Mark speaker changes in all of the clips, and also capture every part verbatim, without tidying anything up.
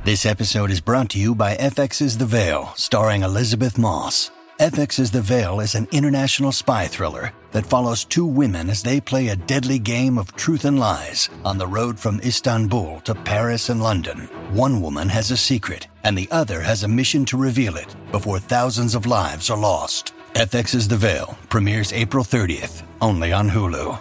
Speaker 1: This episode is brought to you by F X's The Veil, starring Elizabeth Moss. F X's The Veil is an international spy thriller that follows two women as they play a deadly game of truth and lies on the road from Istanbul to Paris and London. One woman has a secret, and the other has a mission to reveal it before thousands of lives are lost. F X's The Veil premieres April thirtieth, only on Hulu.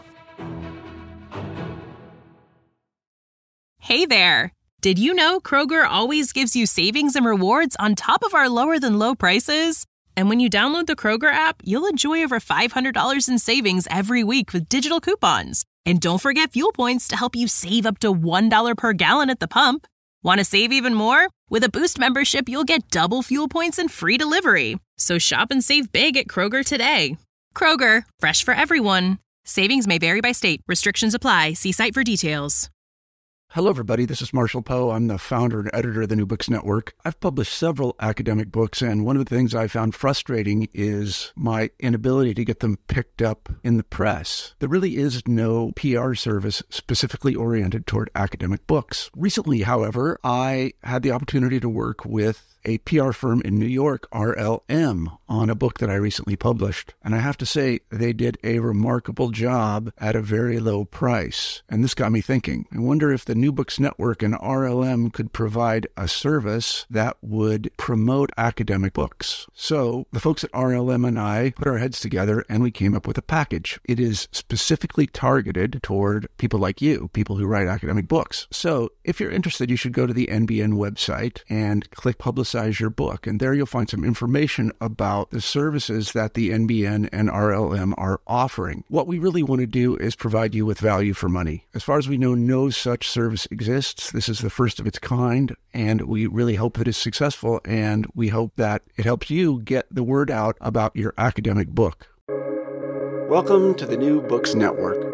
Speaker 2: Hey there! Did you know Kroger always gives you savings and rewards on top of our lower-than-low prices? And when you download the Kroger app, you'll enjoy over five hundred dollars in savings every week with digital coupons. And don't forget fuel points to help you save up to one dollar per gallon at the pump. Want to save even more? With a Boost membership, you'll get double fuel points and free delivery. So shop and save big at Kroger today. Kroger, fresh for everyone. Savings may vary by state. Restrictions apply. See site for details.
Speaker 3: Hello, everybody. This is Marshall Poe. I'm the founder and editor of the New Books Network. I've published several academic books, and one of the things I found frustrating is my inability to get them picked up in the press. There really is no P R service specifically oriented toward academic books. Recently, however, I had the opportunity to work with a P R firm in New York, R L M, on a book that I recently published. And I have to say, they did a remarkable job at a very low price. And this got me thinking. I wonder if the New Books Network and R L M could provide a service that would promote academic books. So the folks at R L M and I put our heads together and we came up with a package. It is specifically targeted toward people like you, people who write academic books. So if you're interested, you should go to the N B N website and click Publicize your book, and there you'll find some information about the services that the N B N and R L M are offering. What we really want to do is provide you with value for money. As far as we know, no such service exists. This is the first of its kind, and we really hope that it's successful, and we hope that it helps you get the word out about your academic book. Welcome to the New Books Network.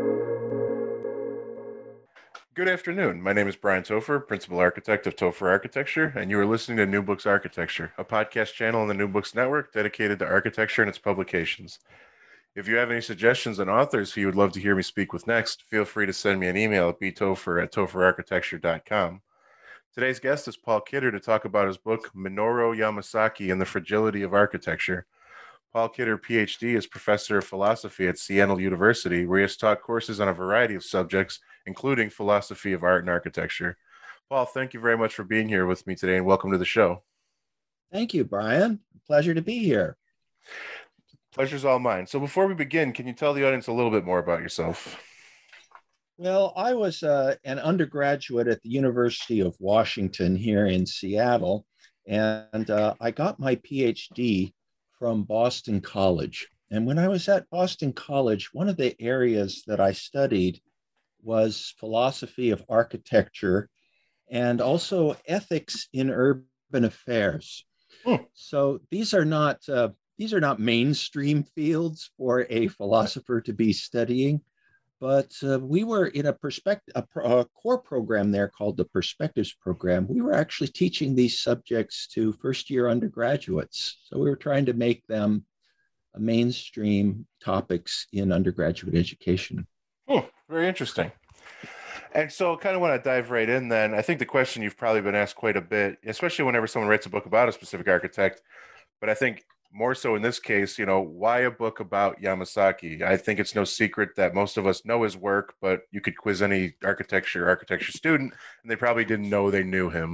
Speaker 4: Good afternoon. My name is Brian Topher, Principal Architect of Topher Architecture, and you are listening to New Books Architecture, a podcast channel on the New Books Network dedicated to architecture and its publications. If you have any suggestions on authors who you would love to hear me speak with next, feel free to send me an email at b topher at topher architecture dot com. Today's guest is Paul Kidder to talk about his book, Minoru Yamasaki and the Fragility of Architecture. Paul Kidder, P H D, is professor of philosophy at Seattle University, where he has taught courses on a variety of subjects, including philosophy of art and architecture. Paul, thank you very much for being here with me today, and welcome to the show.
Speaker 5: Thank you, Brian. Pleasure to be here.
Speaker 4: Pleasure's all mine. So before we begin, can you tell the audience a little bit more about yourself?
Speaker 5: Well, I was uh, an undergraduate at the University of Washington here in Seattle, and uh, I got my P H D from Boston College. And when I was at Boston College, one of the areas that I studied was philosophy of architecture and also ethics in urban affairs. Hmm. So these are not uh, these are not mainstream fields for a philosopher to be studying, but uh, we were in a perspective a, a core program there called the Perspectives Program. We were actually teaching these subjects to first-year undergraduates. So we were trying to make them mainstream topics in undergraduate education.
Speaker 4: Hmm, very interesting. And so kind of want to dive right in then. I think the question you've probably been asked quite a bit, especially whenever someone writes a book about a specific architect, but I think more so in this case, you know, why a book about Yamasaki? I think it's no secret that most of us know his work, but you could quiz any architecture architecture student, and they probably didn't know they knew him.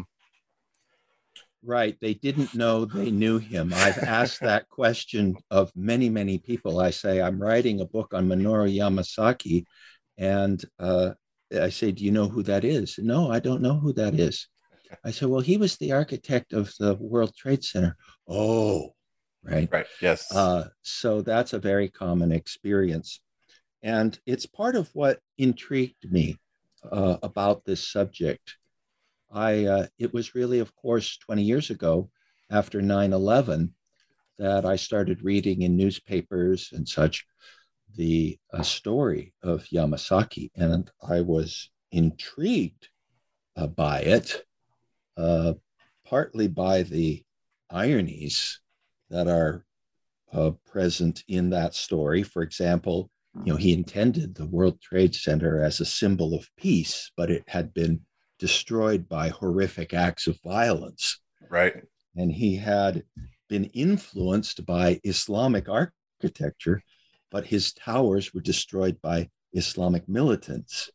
Speaker 5: Right. They didn't know they knew him. I've asked that question of many, many people. I say, I'm writing a book on Minoru Yamasaki, and uh, I say, do you know who that is? No, I don't know who that is. I said, well, he was the architect of the World Trade Center. Oh, right.
Speaker 4: Right. Yes.
Speaker 5: Uh, so that's a very common experience. And it's part of what intrigued me uh, about this subject. I uh, it was really, of course, twenty years ago after nine eleven that I started reading in newspapers and such the uh, story of Yamasaki. And I was intrigued uh, by it, uh, partly by the ironies that are uh, present in that story. For example, you know, he intended the World Trade Center as a symbol of peace, but it had been destroyed by horrific acts of violence.
Speaker 4: Right.
Speaker 5: And he had been influenced by Islamic architecture, but his towers were destroyed by Islamic militants.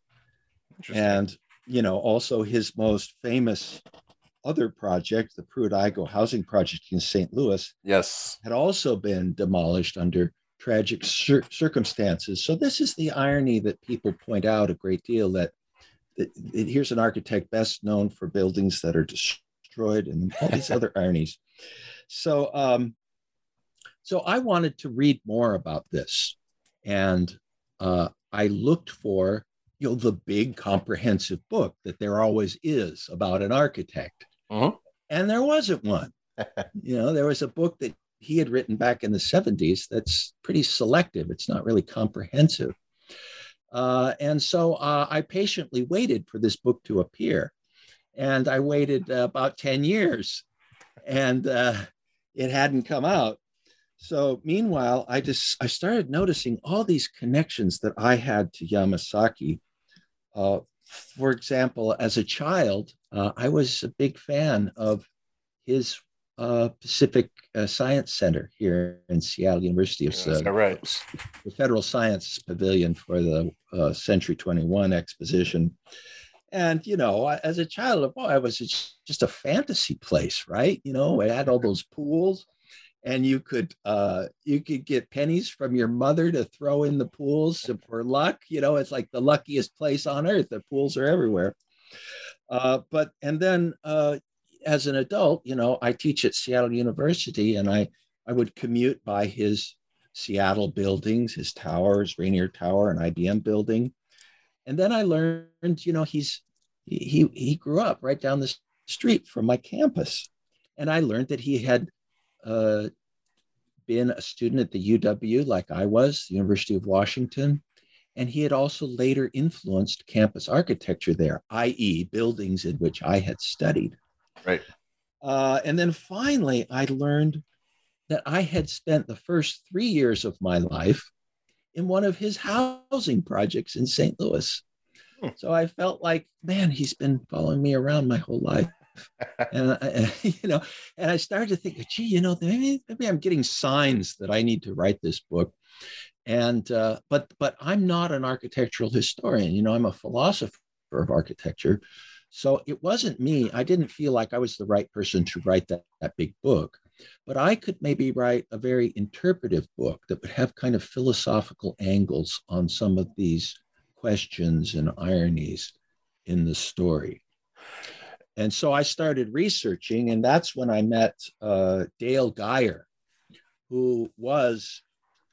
Speaker 5: And, you know, also his most famous other project, the Pruitt-Igoe housing project in Saint Louis,
Speaker 4: yes,
Speaker 5: had also been demolished under tragic cir- circumstances. So this is the irony that people point out a great deal, that, that, that here's an architect best known for buildings that are destroyed and all these other ironies. So, um, so I wanted to read more about this. And uh, I looked for, you know, the big comprehensive book that there always is about an architect.
Speaker 4: Mm-hmm.
Speaker 5: And there wasn't one. You know, there was a book that he had written back in the seventies that's pretty selective. It's not really comprehensive. Uh, and so uh, I patiently waited for this book to appear. And I waited uh, about ten years, and uh, it hadn't come out. So meanwhile, I just I started noticing all these connections that I had to Yamasaki. Uh, for example, as a child, uh, I was a big fan of his uh, Pacific uh, Science Center here in Seattle University. Of
Speaker 4: uh, right.
Speaker 5: The Federal Science Pavilion for the uh, Century twenty-one exposition. And, you know, as a child, boy, it was just a fantasy place, right? You know, it had all those pools, and you could uh, you could get pennies from your mother to throw in the pools for luck. You know, it's like the luckiest place on earth. The pools are everywhere. Uh, but and then uh, as an adult, you know, I teach at Seattle University, and I I would commute by his Seattle buildings, his towers, Rainier Tower, and I B M building. And then I learned, you know, he's he he grew up right down the street from my campus, and I learned that he had uh, been a student at the U W, like I was, the University of Washington, and he had also later influenced campus architecture there, that is, buildings in which I had studied.
Speaker 4: Right.
Speaker 5: Uh, and then finally, I learned that I had spent the first three years of my life in one of his housing projects in Saint Louis. Hmm. So I felt like, man, he's been following me around my whole life. and, I, you know, and I started to think, gee, you know, maybe, maybe I'm getting signs that I need to write this book. And, uh, but, but I'm not an architectural historian. You know, I'm a philosopher of architecture. So it wasn't me. I didn't feel like I was the right person to write that, that big book. But I could maybe write a very interpretive book that would have kind of philosophical angles on some of these questions and ironies in the story. And so I started researching, and that's when I met uh, Dale Geyer, who was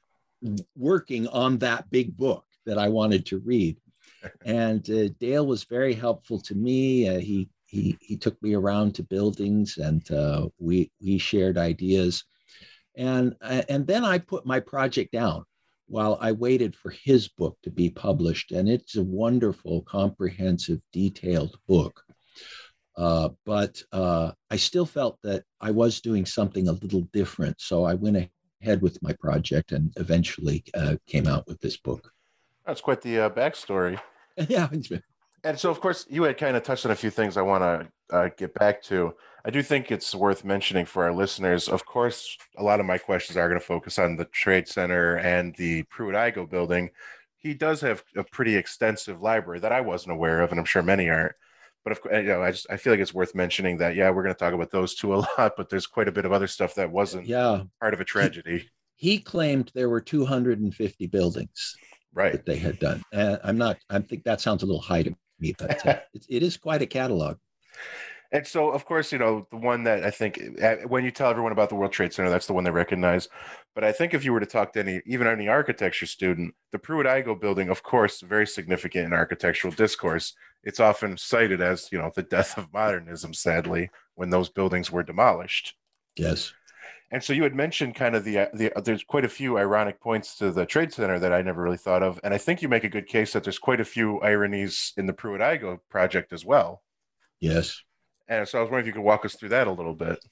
Speaker 5: working on that big book that I wanted to read. And uh, Dale was very helpful to me. Uh, he He, he took me around to buildings, and uh, we we shared ideas. And, and then I put my project down while I waited for his book to be published. And it's a wonderful, comprehensive, detailed book. Uh, but uh, I still felt that I was doing something a little different. So I went ahead with my project and eventually uh, came out with this book.
Speaker 4: That's quite the uh, backstory.
Speaker 5: Yeah.
Speaker 4: And so, of course, you had kind of touched on a few things I want to uh, get back to. I do think it's worth mentioning for our listeners. Of course, a lot of my questions are going to focus on the Trade Center and the Pruitt-Igoe building. He does have a pretty extensive library that I wasn't aware of, and I'm sure many aren't. But of course, you know, I just I feel like it's worth mentioning that, yeah, we're going to talk about those two a lot, but there's quite a bit of other stuff that wasn't
Speaker 5: yeah.
Speaker 4: part of a tragedy.
Speaker 5: He, he claimed there were two hundred fifty buildings
Speaker 4: right.
Speaker 5: that they had done. And I'm not, I think that sounds a little high to me, but uh, it, it is quite a catalog.
Speaker 4: And so, of course, you know, the one that I think when you tell everyone about the World Trade Center, that's the one they recognize. But I think if you were to talk to any, even any architecture student, the Pruitt-Igoe building, of course, very significant in architectural discourse. It's often cited as, you know, the death of modernism, sadly, when those buildings were demolished.
Speaker 5: Yes.
Speaker 4: And so you had mentioned kind of the, the there's quite a few ironic points to the Trade Center that I never really thought of. And I think you make a good case that there's quite a few ironies in the Pruitt-Igoe project as well.
Speaker 5: Yes.
Speaker 4: And so I was wondering if you could walk us through that a little bit.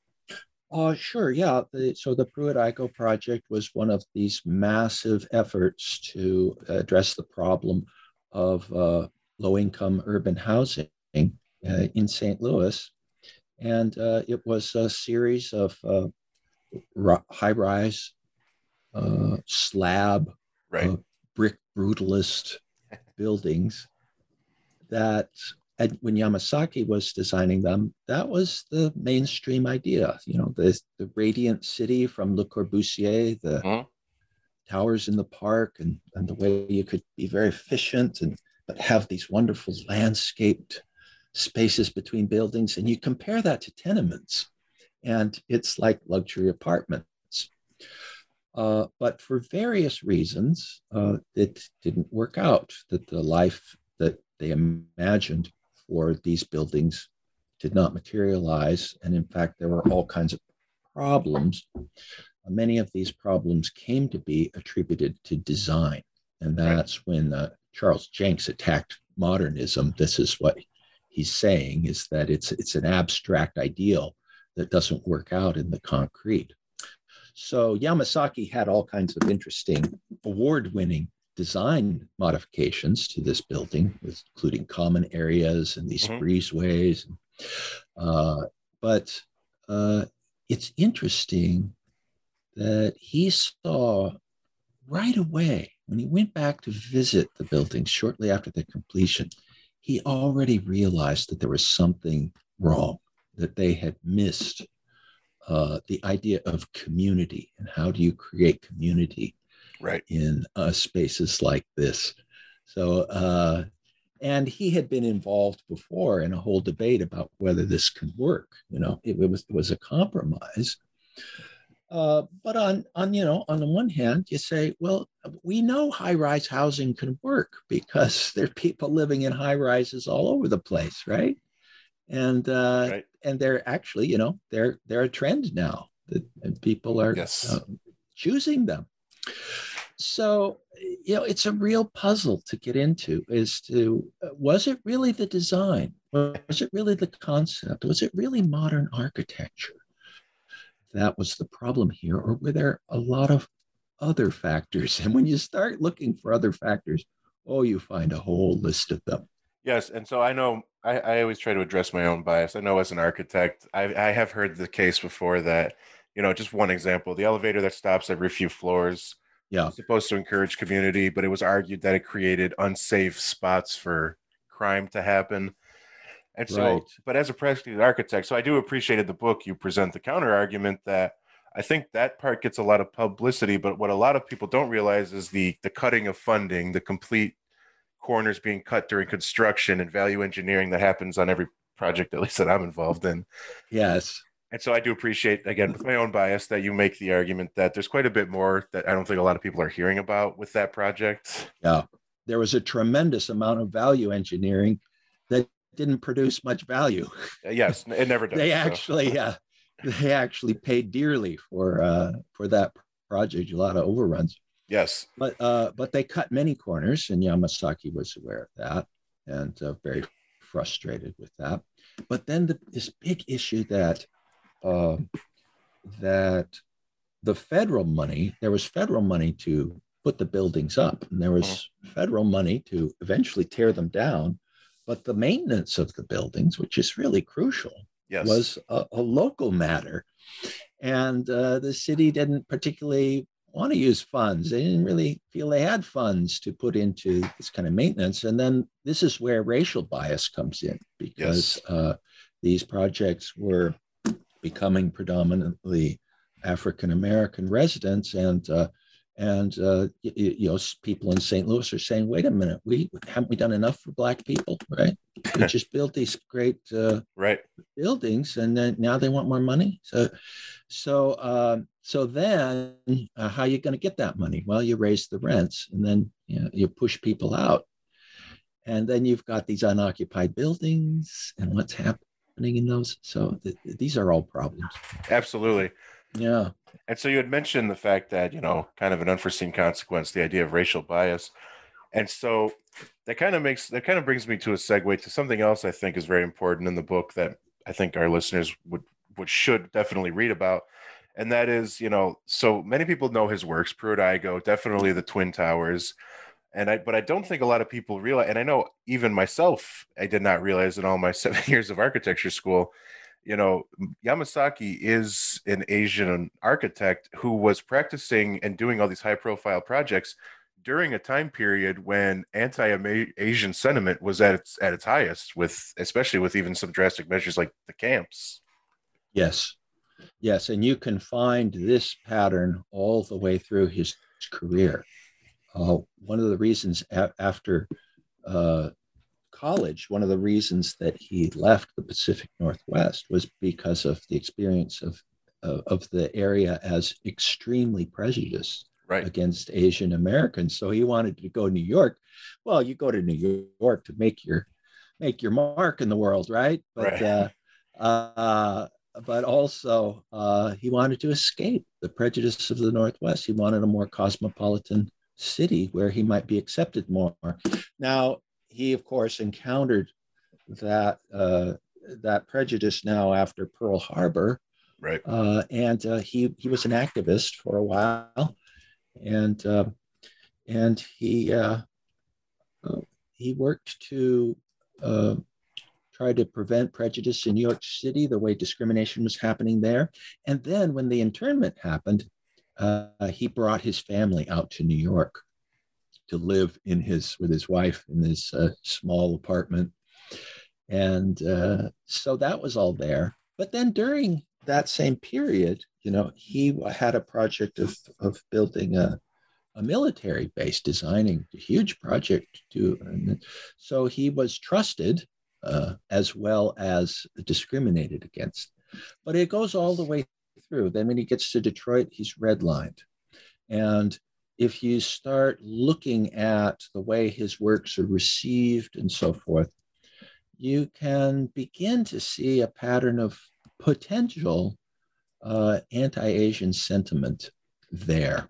Speaker 5: Uh, sure, yeah. The, so the Pruitt-Igoe project was one of these massive efforts to address the problem of uh, low-income urban housing. uh, in Saint Louis. And uh, it was a series of uh, high-rise uh, slab,
Speaker 4: right.
Speaker 5: uh, brick brutalist buildings that, and when Yamasaki was designing them, that was the mainstream idea. You know, the, the radiant city from Le Corbusier, the mm-hmm. towers in the park, and, and the way you could be very efficient and but have these wonderful landscaped spaces between buildings. And you compare that to tenements, and it's like luxury apartments. Uh, but for various reasons, uh, it didn't work out, that the life that they imagined for these buildings did not materialize. And in fact, there were all kinds of problems. Many of these problems came to be attributed to design. And that's right. when uh, Charles Jenks attacked modernism. This is what he's saying, is that it's, it's an abstract ideal that doesn't work out in the concrete. So Yamasaki had all kinds of interesting award-winning design modifications to this building, including common areas and these mm-hmm. breezeways. Uh, but uh, it's interesting that he saw right away, when he went back to visit the building shortly after the completion, he already realized that there was something wrong, that they had missed uh, the idea of community and how do you create community
Speaker 4: right.
Speaker 5: in uh, spaces like this. So, uh, and he had been involved before in a whole debate about whether this can work. You know, it, it was it was a compromise. Uh, but on on you know on the one hand, you say, well, we know high-rise housing can work because there are people living in high rises all over the place, right? And uh, right. and they're actually, you know, they're they're a trend now, that and people are
Speaker 4: yes.
Speaker 5: uh, choosing them. So, you know, it's a real puzzle to get into, as to, uh, was it really the design? Was it really the concept? Was it really modern architecture that was the problem here? Or were there a lot of other factors? And when you start looking for other factors, oh, you find a whole list of them.
Speaker 4: Yes. And so I know, I, I always try to address my own bias. I know as an architect, I, I have heard the case before that, you know, just one example, the elevator that stops every few floors,
Speaker 5: yeah,
Speaker 4: was supposed to encourage community, but it was argued that it created unsafe spots for crime to happen. And so, right. but as a practical architect, so I do appreciate in the book, you present the counter argument that I think that part gets a lot of publicity, but what a lot of people don't realize is the the cutting of funding, the complete corners being cut during construction and value engineering that happens on every project, at least that I'm involved in.
Speaker 5: Yes.
Speaker 4: And so I do appreciate, again, with my own bias, that you make the argument that there's quite a bit more that I don't think a lot of people are hearing about with that project.
Speaker 5: Yeah, there was a tremendous amount of value engineering that didn't produce much value.
Speaker 4: Yes, it never does.
Speaker 5: they
Speaker 4: so.
Speaker 5: actually, uh, they actually paid dearly for uh, for that project. A lot of overruns.
Speaker 4: Yes,
Speaker 5: but uh, but they cut many corners, and Yamasaki was aware of that, and uh, very frustrated with that. But then the, this big issue that. Uh, that the federal money, there was federal money to put the buildings up, and there was federal money to eventually tear them down. But the maintenance of the buildings, which is really crucial,
Speaker 4: yes.
Speaker 5: was a, a local matter. And uh, the city didn't particularly want to use funds. They didn't really feel they had funds to put into this kind of maintenance. And then this is where racial bias comes in, because yes. uh, these projects were becoming predominantly African-American residents, and uh, and uh, you, you know, people in Saint Louis are saying, "Wait a minute, we haven't we done enough for Black people, right? We just built these great uh,
Speaker 4: right
Speaker 5: buildings, and then now they want more money." So, so uh, so then, uh, how are you going to get that money? Well, you raise the rents, and then you know, you push people out, and then you've got these unoccupied buildings, and what's happening in those. So th- these are all problems.
Speaker 4: Absolutely.
Speaker 5: Yeah.
Speaker 4: And so you had mentioned the fact that, you know, kind of an unforeseen consequence, the idea of racial bias. And so that kind of makes, that kind of brings me to a segue to something else I think is very important in the book that I think our listeners would, would should definitely read about. And that is, you know, so many people know his works, Pruitt-Igoe, definitely the Twin Towers. And I, but I don't think a lot of people realize, and I know even myself, I did not realize in all my seven years of architecture school, you know, Yamasaki is an Asian architect who was practicing and doing all these high profile projects during a time period when anti-Asian sentiment was at its, at its highest, with, especially with even some drastic measures like the camps.
Speaker 5: Yes. Yes. And you can find this pattern all the way through his career. Uh, one of the reasons a- after uh, college, one of the reasons that he left the Pacific Northwest was because of the experience of, uh, of the area as extremely prejudiced right. against Asian Americans. So he wanted to go to New York. Well, you go to New York to make your, make your mark in the world, right? But,
Speaker 4: right.
Speaker 5: Uh, uh, but also uh, he wanted to escape the prejudice of the Northwest. He wanted a more cosmopolitan city where he might be accepted more. Now, he, of course, encountered that uh, that prejudice now after Pearl Harbor.
Speaker 4: Right.
Speaker 5: Uh, and uh, he, he was an activist for a while. And, uh, and he, uh, uh, he worked to uh, try to prevent prejudice in New York City, the way discrimination was happening there. And then when the internment happened, Uh, he brought his family out to New York to live in his with his wife in this uh, small apartment, and uh, so that was all there. But then during that same period, you know, he had a project of of building a a military base, designing a huge project to. And so he was trusted uh, as well as discriminated against. But it goes all the way through. Then when he gets to Detroit, he's redlined. And if you start looking at the way his works are received and so forth, you can begin to see a pattern of potential uh, anti-Asian sentiment there.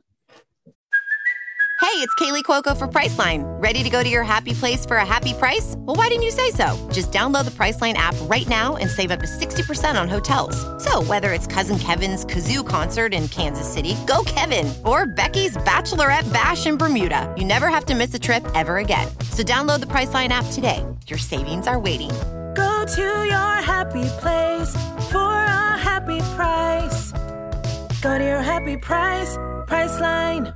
Speaker 6: Hey, it's Kaylee Cuoco for Priceline. Ready to go to your happy place for a happy price? Well, why didn't you say so? Just download the Priceline app right now and save up to sixty percent on hotels. So whether it's Cousin Kevin's Kazoo Concert in Kansas City, go Kevin, or Becky's Bachelorette Bash in Bermuda, you never have to miss a trip ever again. So download the Priceline app today. Your savings are waiting.
Speaker 7: Go to your happy place for a happy price. Go to your happy price, Priceline.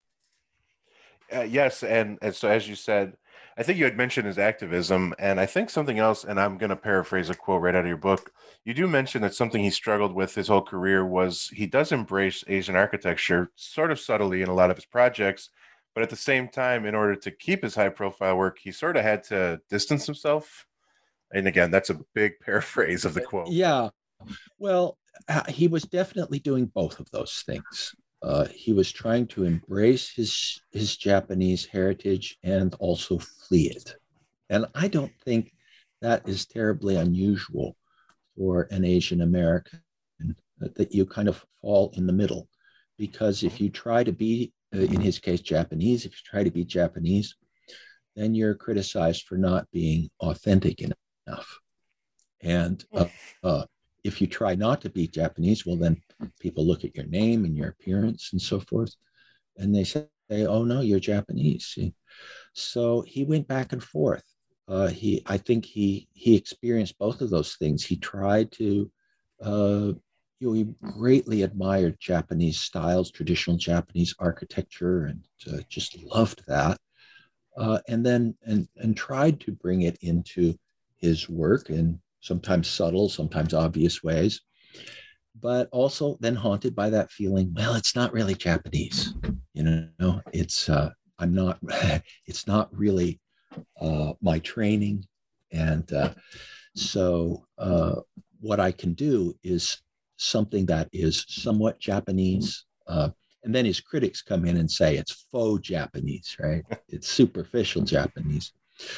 Speaker 4: Uh, yes, and, and so as you said, I think you had mentioned his activism, and I think something else, and I'm going to paraphrase a quote right out of your book. You do mention that something he struggled with his whole career was he does embrace Asian architecture sort of subtly in a lot of his projects, but at the same time, in order to keep his high-profile work, he sort of had to distance himself. And again, that's a big paraphrase of the quote.
Speaker 5: Yeah, well, uh, he was definitely doing both of those things. Uh, he was trying to embrace his his Japanese heritage and also flee it. And I don't think that is terribly unusual for an Asian American, that you kind of fall in the middle. Because if you try to be, uh, in his case, Japanese, if you try to be Japanese, then you're criticized for not being authentic enough. And uh, uh, if you try not to be Japanese, well, then people look at your name and your appearance and so forth, and they say, oh, no, you're Japanese. See? So he went back and forth. Uh, he, I think he he experienced both of those things. He tried to, uh, you know, he greatly admired Japanese styles, traditional Japanese architecture, and uh, just loved that. Uh, and then and and tried to bring it into his work in sometimes subtle, sometimes obvious ways, but also then haunted by that feeling, well, it's not really Japanese, you know, it's, uh, I'm not, it's not really uh, my training. And uh, so uh, what I can do is something that is somewhat Japanese. Uh, and then his critics come in and say it's faux Japanese, right? It's superficial Japanese.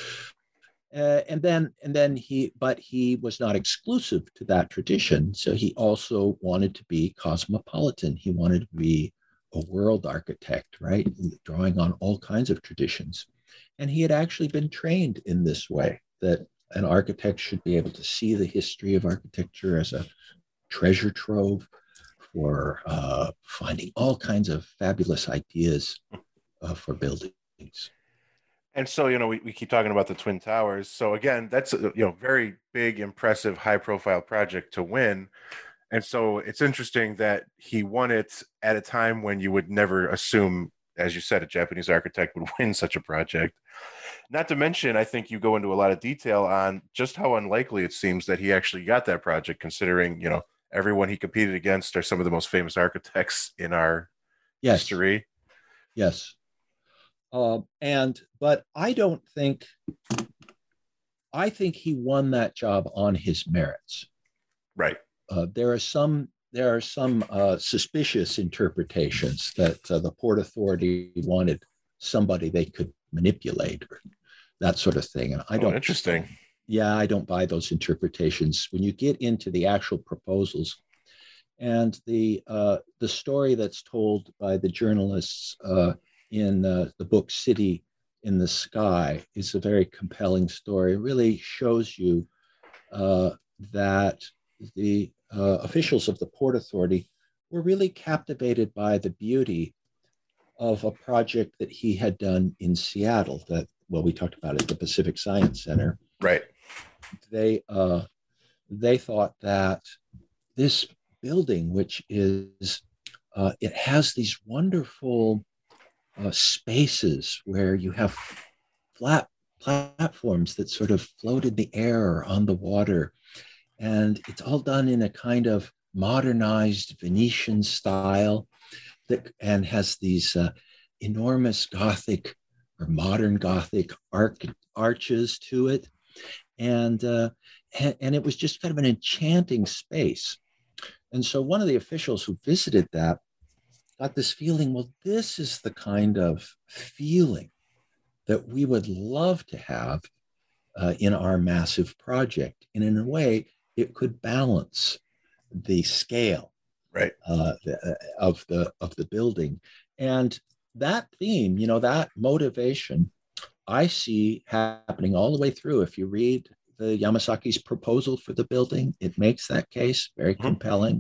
Speaker 5: Uh, and then, and then he, but he was not exclusive to that tradition. So he also wanted to be cosmopolitan. He wanted to be a world architect, right? Drawing on all kinds of traditions. And he had actually been trained in this way, that an architect should be able to see the history of architecture as a treasure trove for uh, finding all kinds of fabulous ideas uh, for buildings.
Speaker 4: And so, you know, we, we keep talking about the Twin Towers. So again, that's a, you know, very big, impressive, high profile project to win. And so it's interesting that he won it at a time when you would never assume, as you said, a Japanese architect would win such a project. Not to mention, I think you go into a lot of detail on just how unlikely it seems that he actually got that project, considering, you know, everyone he competed against are some of the most famous architects in our yes. history.
Speaker 5: Yes. Uh, and, but I don't think, I think he won that job on his merits.
Speaker 4: Right.
Speaker 5: Uh, there are some, there are some uh, suspicious interpretations that uh, the Port Authority wanted somebody they could manipulate or that sort of thing. And I don't.
Speaker 4: Oh, interesting.
Speaker 5: Yeah, I don't buy those interpretations. When you get into the actual proposals and the uh, the story that's told by the journalists uh, in uh, the book City in the Sky is a very compelling story. It really shows you uh, that the uh, officials of the Port Authority were really captivated by the beauty of a project that he had done in Seattle that, well, we talked about it at the Pacific Science Center.
Speaker 4: Right.
Speaker 5: They, uh, they thought that this building, which is, uh, it has these wonderful uh, spaces where you have flat platforms that sort of float in the air or on the water. And it's all done in a kind of modernized Venetian style that and has these uh, enormous Gothic or modern Gothic arch, arches to it. And, uh, and, and it was just kind of an enchanting space. And so one of the officials who visited that got this feeling, well, this is the kind of feeling that we would love to have uh, in our massive project. And in a way, it could balance the scale
Speaker 4: right.
Speaker 5: uh, of the of the building. And that theme, you know, that motivation, I see happening all the way through. If you read the Yamasaki's proposal for the building, it makes that case very mm-hmm. compelling.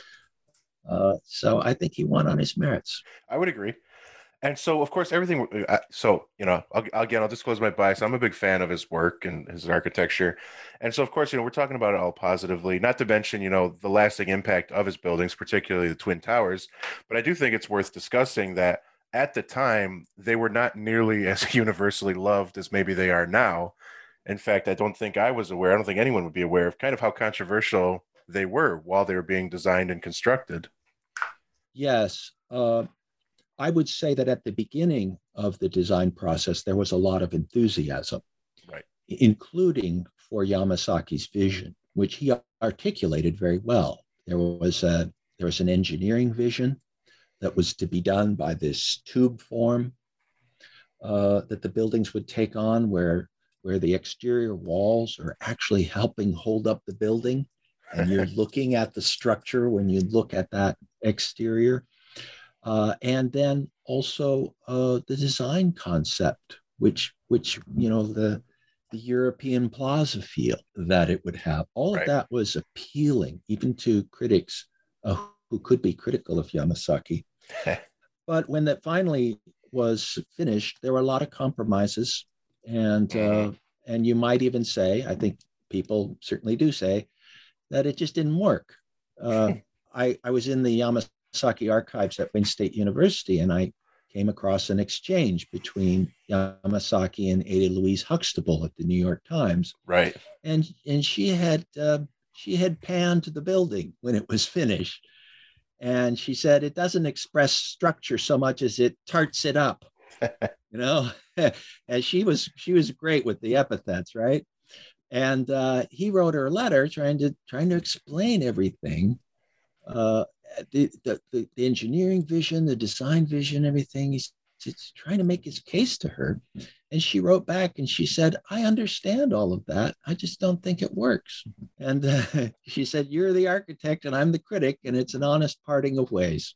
Speaker 5: Uh, so I think he won on his merits.
Speaker 4: I would agree. And so, of course, everything. So, you know, I'll, again, I'll disclose my bias. I'm a big fan of his work and his architecture. And so, of course, you know, we're talking about it all positively, not to mention, you know, the lasting impact of his buildings, particularly the Twin Towers. But I do think it's worth discussing that at the time, they were not nearly as universally loved as maybe they are now. In fact, I don't think I was aware. I don't think anyone would be aware of kind of how controversial they were while they were being designed and constructed.
Speaker 5: Yes. Uh... I would say that at the beginning of the design process, there was a lot of enthusiasm,
Speaker 4: right,
Speaker 5: including for Yamasaki's vision, which he articulated very well. There was a, there was an engineering vision that was to be done by this tube form uh, that the buildings would take on, where, where the exterior walls are actually helping hold up the building, and you're looking at the structure when you look at that exterior. Uh, and then also uh, the design concept, which, which you know, the the European plaza feel that it would have. All right. of that was appealing, even to critics uh, who could be critical of Yamasaki. But when that finally was finished, there were a lot of compromises, and uh, and you might even say, I think people certainly do say, that it just didn't work. Uh, I I was in the Yamasaki Yamasaki archives at Wayne State University, and I came across an exchange between Yamasaki and Ada Louise Huxtable at the New York Times.
Speaker 4: Right.
Speaker 5: And and she had uh, she had panned the building when it was finished, and she said it doesn't express structure so much as it tarts it up. You know, and she was she was great with the epithets, right? And uh, he wrote her a letter trying to trying to explain everything. Uh, The, the, the engineering vision, the design vision, everything. He's, he's trying to make his case to her. And she wrote back and she said, I understand all of that. I just don't think it works. And uh, she said, you're the architect and I'm the critic, and it's an honest parting of ways.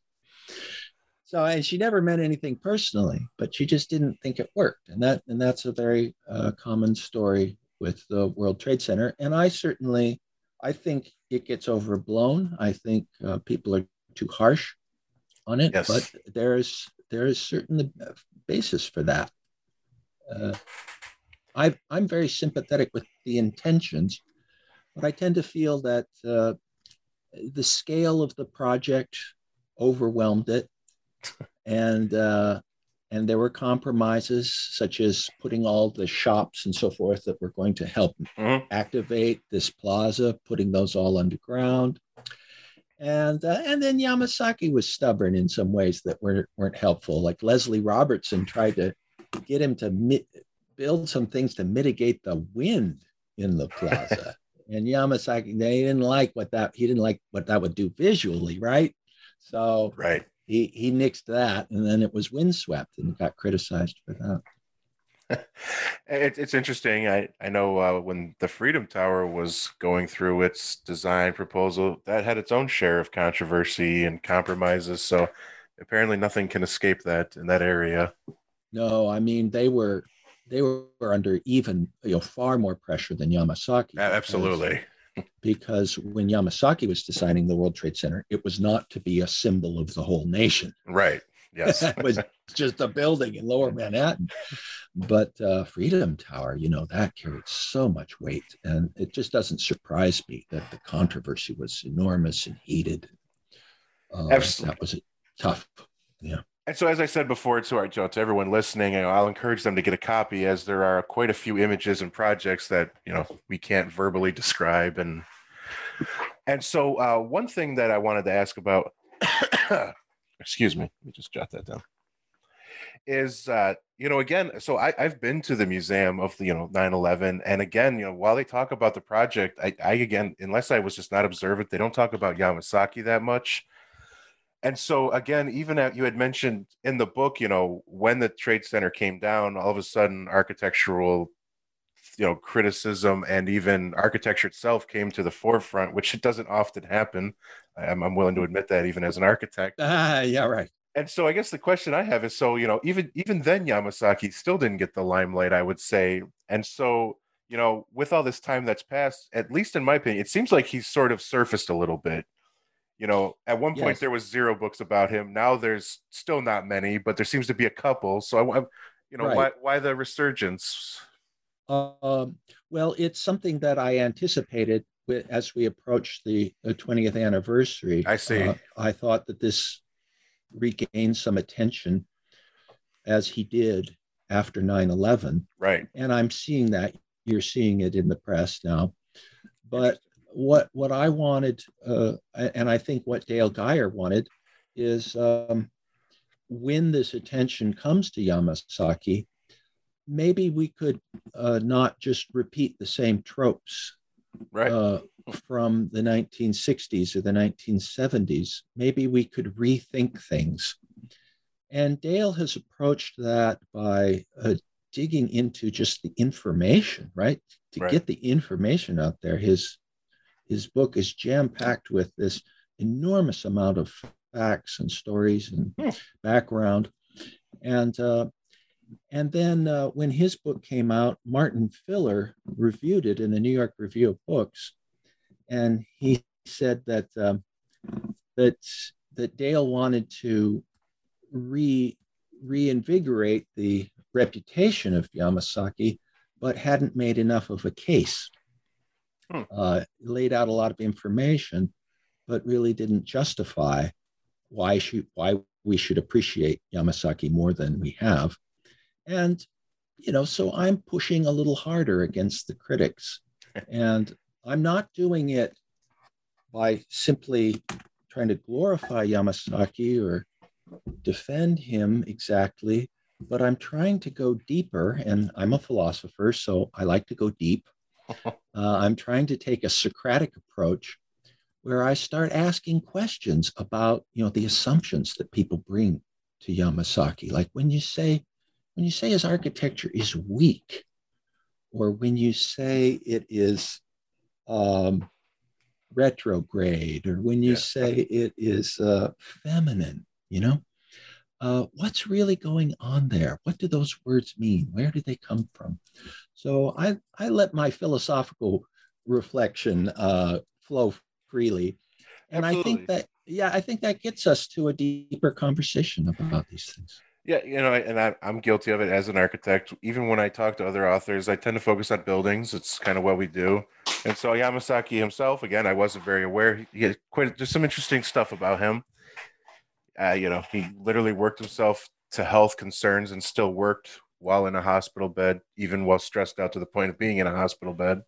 Speaker 5: So and she never meant anything personally, but she just didn't think it worked. And that and that's a very uh, common story with the World Trade Center. And I certainly, I think it gets overblown. I think uh, people are too harsh on it,
Speaker 4: yes.
Speaker 5: But there is there is certainly a basis for that. uh, I, I'm very sympathetic with the intentions, but I tend to feel that uh, the scale of the project overwhelmed it, and uh, and there were compromises such as putting all the shops and so forth that were going to help mm-hmm. activate this plaza, putting those all underground. And uh, and then Yamasaki was stubborn in some ways that weren't, weren't helpful. Like Leslie Robertson tried to get him to mi- build some things to mitigate the wind in the plaza. And Yamasaki, they didn't like what that, he didn't like what that would do visually, right? So
Speaker 4: right.
Speaker 5: he, he nixed that, and then it was windswept and got criticized for that.
Speaker 4: It, it's interesting. I, I know uh, when the Freedom Tower was going through its design proposal, that had its own share of controversy and compromises. So apparently nothing can escape that in that area.
Speaker 5: No, I mean, they were they were under even, you know, far more pressure than Yamasaki.
Speaker 4: Yeah, absolutely.
Speaker 5: Because, because when Yamasaki was designing the World Trade Center, it was not to be a symbol of the whole nation.
Speaker 4: Right. Yes.
Speaker 5: It was just a building in Lower Manhattan. But uh, Freedom Tower, you know, that carried so much weight. And it just doesn't surprise me that the controversy was enormous and heated. Uh,
Speaker 4: Absolutely.
Speaker 5: That was tough. Yeah.
Speaker 4: And so, as I said before to our, to everyone listening, you know, I'll encourage them to get a copy, as there are quite a few images and projects that, you know, we can't verbally describe. And and so uh, one thing that I wanted to ask about, excuse me, let me just jot that down, is, uh, you know, again, so I, I've been to the museum of the, you know, nine eleven. And again, you know, while they talk about the project, I, I again, unless I was just not observant, they don't talk about Yamasaki that much. And so, again, even at, you had mentioned in the book, you know, when the Trade Center came down, all of a sudden architectural, you know, criticism and even architecture itself came to the forefront, which it doesn't often happen. I'm, I'm willing to admit that, even as an architect.
Speaker 5: Ah, yeah, right.
Speaker 4: And so I guess the question I have is, so, you know, even even then Yamasaki still didn't get the limelight, I would say. And so, you know, with all this time that's passed, at least in my opinion, it seems like he's sort of surfaced a little bit. You know, at one point yes. there was zero books about him. Now there's still not many, but there seems to be a couple. So, I, you know, right. why why the resurgence?
Speaker 5: Um, well, it's something that I anticipated with, as we approached the twentieth anniversary.
Speaker 4: I see. Uh,
Speaker 5: I thought that this regained some attention, as he did after nine eleven.
Speaker 4: Right.
Speaker 5: And I'm seeing that. You're seeing it in the press now. But what what I wanted, uh, and I think what Dale Geyer wanted, is um, when this attention comes to Yamasaki, maybe we could uh, not just repeat the same tropes
Speaker 4: right.
Speaker 5: uh, from the nineteen sixties or the nineteen seventies. Maybe we could rethink things. And Dale has approached that by uh, digging into just the information, right? To
Speaker 4: right.
Speaker 5: get the information out there. His His book is jam-packed with this enormous amount of facts and stories and
Speaker 4: hmm.
Speaker 5: background. And uh, and then uh, when his book came out, Martin Filler reviewed it in the New York Review of Books. And he said that, um, that, that Dale wanted to re, reinvigorate the reputation of Yamasaki, but hadn't made enough of a case.
Speaker 4: Hmm.
Speaker 5: Uh, laid out a lot of information, but really didn't justify why should, why we should appreciate Yamasaki more than we have. And, you know, so I'm pushing a little harder against the critics. And I'm not doing it by simply trying to glorify Yamasaki or defend him exactly, but I'm trying to go deeper. And I'm a philosopher, so I like to go deep. Uh, I'm trying to take a Socratic approach where I start asking questions about, you know, the assumptions that people bring to Yamasaki. Like when you say, when you say his architecture is weak, or when you say it is um, retrograde, or when you yeah. say it is uh, feminine, you know, uh, what's really going on there? What do those words mean? Where do they come from? So I, I let my philosophical reflection uh, flow freely. And
Speaker 4: Absolutely.
Speaker 5: I think that, yeah, I think that gets us to a deeper conversation about these things.
Speaker 4: Yeah, you know, and I, I'm guilty of it as an architect. Even when I talk to other authors, I tend to focus on buildings. It's kind of what we do. And so Yamasaki himself, again, I wasn't very aware. He, he had quite just some interesting stuff about him. Uh, you know, he literally worked himself to health concerns and still worked while in a hospital bed, even while stressed out to the point of being in a hospital bed.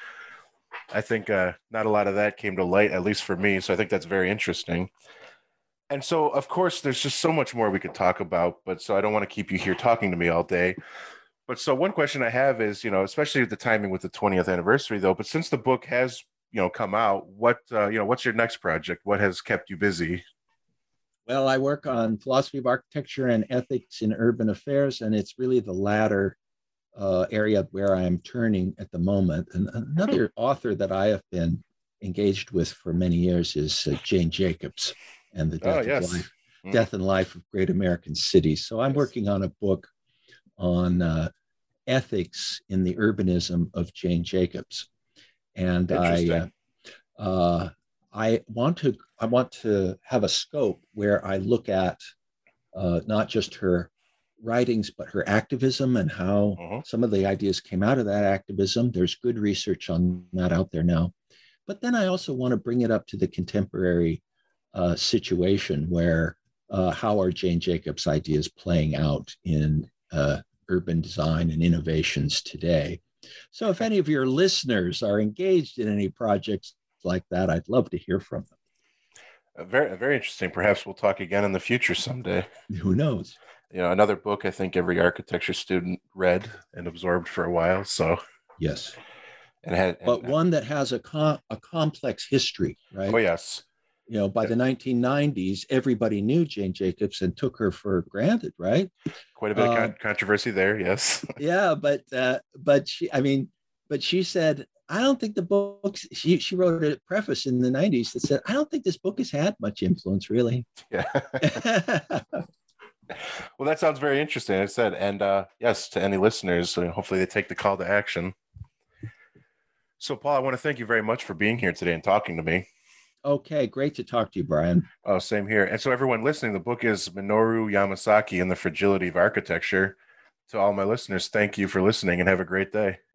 Speaker 4: I think uh, not a lot of that came to light, at least for me. So I think that's very interesting. And so, of course, there's just so much more we could talk about, but so I don't want to keep you here talking to me all day. But so one question I have is, you know, especially the timing with the twentieth anniversary, though, but since the book has, you know, come out, what, uh, you know, what's your next project? What has kept you busy?
Speaker 5: Well, I work on philosophy of architecture and ethics in urban affairs, and it's really the latter uh, area where I am turning at the moment. And another author that I have been engaged with for many years is uh, Jane Jacobs. And the death,
Speaker 4: oh, yes.
Speaker 5: of life,
Speaker 4: mm.
Speaker 5: death and life of great American cities. So I'm
Speaker 4: yes.
Speaker 5: working on a book on uh, ethics in the urbanism of Jane Jacobs, and I uh, uh, I want to I want to have a scope where I look at uh, not just her writings but her activism and how
Speaker 4: uh-huh.
Speaker 5: some of the ideas came out of that activism. There's good research on that out there now, but then I also want to bring it up to the contemporary Uh, situation where uh, how are Jane Jacobs' ideas playing out in uh, urban design and innovations today? So if any of your listeners are engaged in any projects like that, I'd love to hear from them.
Speaker 4: Uh, very, very interesting. Perhaps we'll talk again in the future someday.
Speaker 5: Who knows?
Speaker 4: You know, another book I think every architecture student read and absorbed for a while. So
Speaker 5: yes,
Speaker 4: and had,
Speaker 5: but
Speaker 4: and,
Speaker 5: one that has a com- a complex history, right?
Speaker 4: Oh yes.
Speaker 5: You know, by the nineteen nineties, everybody knew Jane Jacobs and took her for granted, right?
Speaker 4: Quite a bit uh, of con-
Speaker 5: Um,
Speaker 4: controversy there, yes.
Speaker 5: yeah, but uh, but she, I mean, but she said, I don't think the book. She she wrote a preface in the nineties that said, I don't think this book has had much influence, really.
Speaker 4: Yeah. Well, that sounds very interesting. I said, and uh, yes, to any listeners, uh, hopefully they take the call to action. So, Paul, I want to thank you very much for being here today and talking to me.
Speaker 5: Okay, great to talk to you, Brian.
Speaker 4: Oh, same here. And so everyone listening, the book is Minoru Yamasaki and the Fragility of Architecture. To all my listeners, thank you for listening and have a great day.